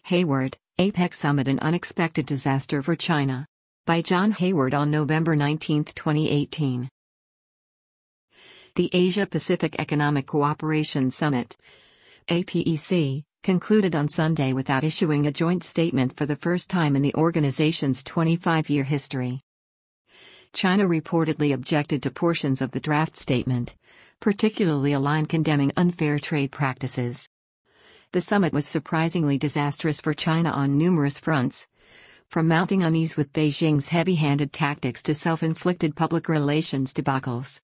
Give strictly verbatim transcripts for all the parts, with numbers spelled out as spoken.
Hayward, APEC Summit: An Unexpected Disaster for China. By John Hayward on November nineteenth, twenty eighteen. The Asia-Pacific Economic Cooperation Summit, A P E C, concluded on Sunday without issuing a joint statement for the first time in the organization's twenty-five-year history. China reportedly objected to portions of the draft statement, particularly a line condemning unfair trade practices. The summit was surprisingly disastrous for China on numerous fronts, from mounting unease with Beijing's heavy-handed tactics to self-inflicted public relations debacles.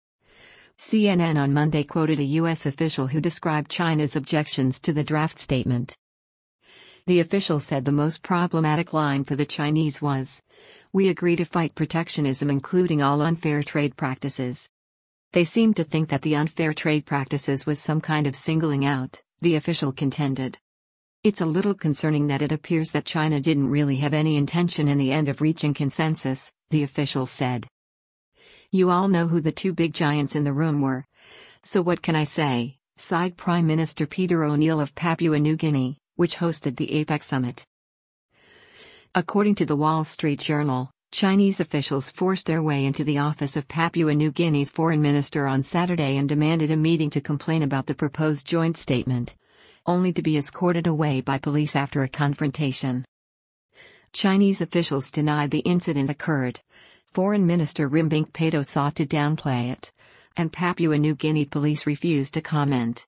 C N N on Monday quoted a U S official who described China's objections to the draft statement. The official said the most problematic line for the Chinese was, "We agree to fight protectionism, including all unfair trade practices." They seemed to think that the unfair trade practices was some kind of singling out, the official contended. It's a little concerning that it appears that China didn't really have any intention in the end of reaching consensus, the official said. "You all know who the two big giants in the room were. So what can I say?" sighed Prime Minister Peter O'Neill of Papua New Guinea, which hosted the APEC summit. According to the Wall Street Journal, Chinese officials forced their way into the office of Papua New Guinea's foreign minister on Saturday and demanded a meeting to complain about the proposed joint statement, only to be escorted away by police after a confrontation. Chinese officials denied the incident occurred. Foreign Minister Rimbink Pato sought to downplay it, and Papua New Guinea police refused to comment.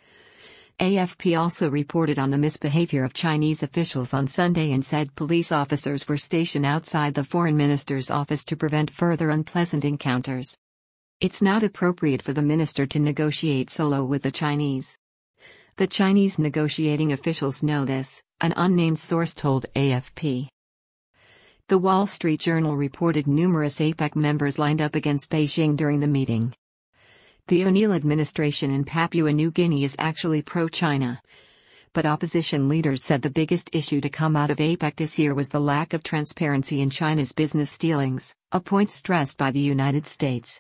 A F P also reported on the misbehavior of Chinese officials on Sunday and said police officers were stationed outside the foreign minister's office to prevent further unpleasant encounters. It's not appropriate for the minister to negotiate solo with the Chinese. The Chinese negotiating officials know this, an unnamed source told A F P. The Wall Street Journal reported numerous APEC members lined up against Beijing during the meeting. The O'Neill administration in Papua New Guinea is actually pro-China. But opposition leaders said the biggest issue to come out of APEC this year was the lack of transparency in China's business dealings, a point stressed by the United States.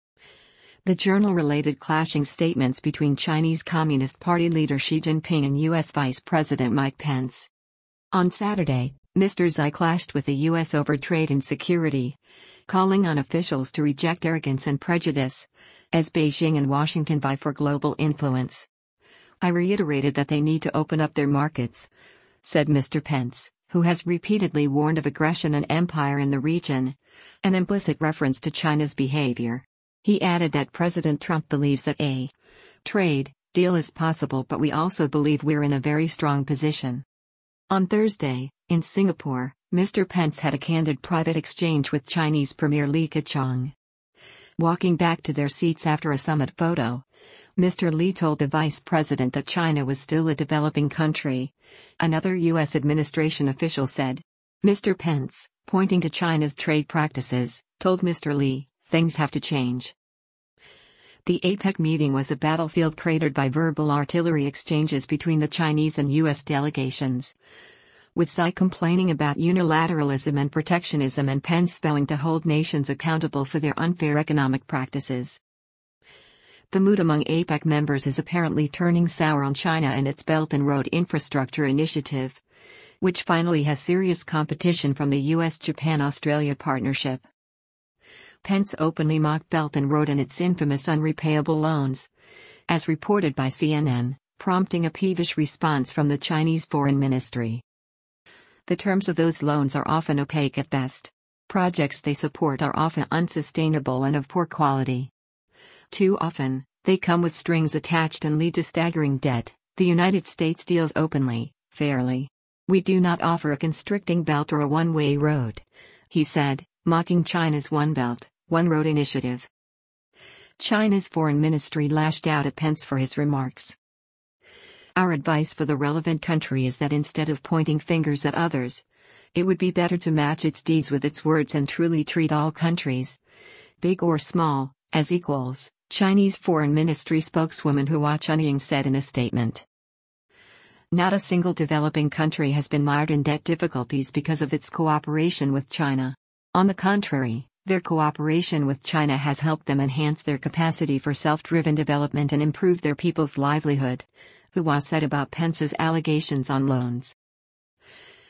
The journal related clashing statements between Chinese Communist Party leader Xi Jinping and U S Vice President Mike Pence. On Saturday, Mister Xi clashed with the U S over trade and security, calling on officials to reject arrogance and prejudice, as Beijing and Washington vie for global influence. "I reiterated that they need to open up their markets," said Mister Pence, who has repeatedly warned of aggression and empire in the region, an implicit reference to China's behavior. He added that President Trump believes that a trade deal is possible, but we also believe we're in a very strong position. On Thursday, in Singapore, Mister Pence had a candid private exchange with Chinese Premier Li Keqiang. Walking back to their seats after a summit photo, Mister Li told the vice president that China was still a developing country, another U S administration official said. Mister Pence, pointing to China's trade practices, told Mister Li, "Things have to change." The APEC meeting was a battlefield cratered by verbal artillery exchanges between the Chinese and U S delegations, with Xi complaining about unilateralism and protectionism and Pence vowing to hold nations accountable for their unfair economic practices. The mood among APEC members is apparently turning sour on China and its Belt and Road Infrastructure Initiative, which finally has serious competition from the U S Japan Australia partnership. Pence openly mocked Belt and Road and its infamous unrepayable loans, as reported by C N N, prompting a peevish response from the Chinese Foreign Ministry. The terms of those loans are often opaque at best. Projects they support are often unsustainable and of poor quality. Too often, they come with strings attached and lead to staggering debt. The United States deals openly, fairly. "We do not offer a constricting belt or a one-way road," he said, mocking China's One Belt, One Road initiative. China's foreign ministry lashed out at Pence for his remarks. "Our advice for the relevant country is that instead of pointing fingers at others, it would be better to match its deeds with its words and truly treat all countries, big or small, as equals," Chinese Foreign Ministry spokeswoman Hua Chunying said in a statement. Not a single developing country has been mired in debt difficulties because of its cooperation with China. On the contrary, their cooperation with China has helped them enhance their capacity for self-driven development and improve their people's livelihood, Hua said about Pence's allegations on loans.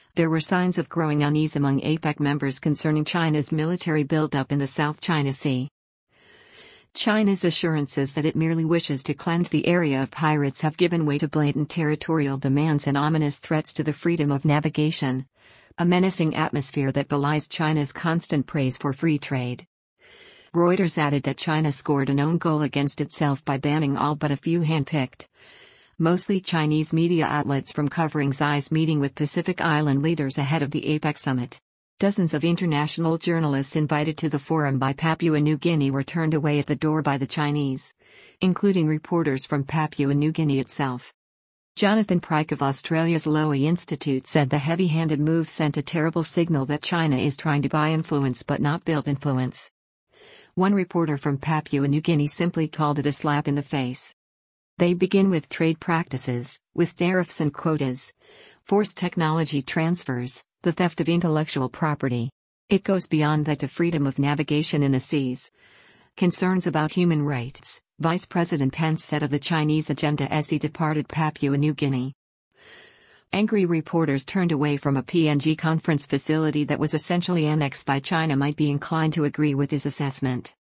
There were signs of growing unease among APEC members concerning China's military buildup in the South China Sea. China's assurances that it merely wishes to cleanse the area of pirates have given way to blatant territorial demands and ominous threats to the freedom of navigation, a menacing atmosphere that belies China's constant praise for free trade. Reuters added that China scored an own goal against itself by banning all but a few hand-picked, mostly Chinese media outlets from covering Xi's meeting with Pacific Island leaders ahead of the APEC summit. Dozens of international journalists invited to the forum by Papua New Guinea were turned away at the door by the Chinese, including reporters from Papua New Guinea itself. Jonathan Pryke of Australia's Lowy Institute said the heavy-handed move sent a terrible signal that China is trying to buy influence but not build influence. One reporter from Papua New Guinea simply called it a slap in the face. They begin with trade practices, with tariffs and quotas, forced technology transfers, the theft of intellectual property. It goes beyond that to freedom of navigation in the seas. Concerns about human rights, Vice President Pence said of the Chinese agenda as he departed Papua New Guinea. Angry reporters turned away from a P N G conference facility that was essentially annexed by China might be inclined to agree with his assessment.